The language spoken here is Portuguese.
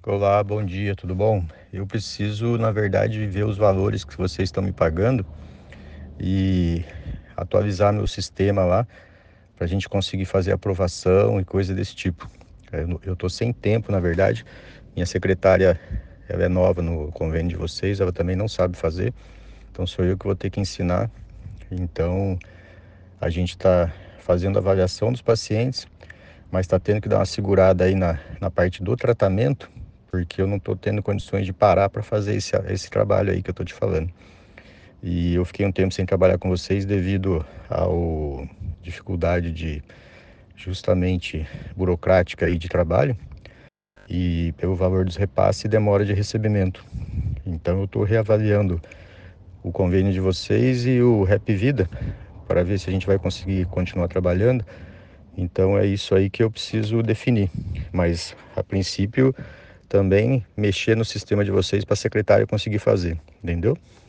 Olá, bom dia, tudo bom? Eu preciso, na verdade, ver os valores que vocês estão me pagando e atualizar meu sistema lá para a gente conseguir fazer aprovação e coisa desse tipo. Eu tô sem tempo, na verdade. Minha secretária, ela é nova no convênio de vocês, ela também não sabe fazer, então sou eu que vou ter que ensinar. Então, a gente está fazendo avaliação dos pacientes, mas está tendo que dar uma segurada aí na parte do tratamento, porque eu não estou tendo condições de parar para fazer esse trabalho aí que eu estou te falando. E eu fiquei um tempo sem trabalhar com vocês devido ao dificuldade de justamente burocrática aí de trabalho e pelo valor dos repasses e demora de recebimento. Então eu estou reavaliando o convênio de vocês e o Rap Vida para ver se a gente vai conseguir continuar trabalhando. Então é isso aí que eu preciso definir. Mas a princípio também mexer no sistema de vocês para a secretária conseguir fazer, entendeu?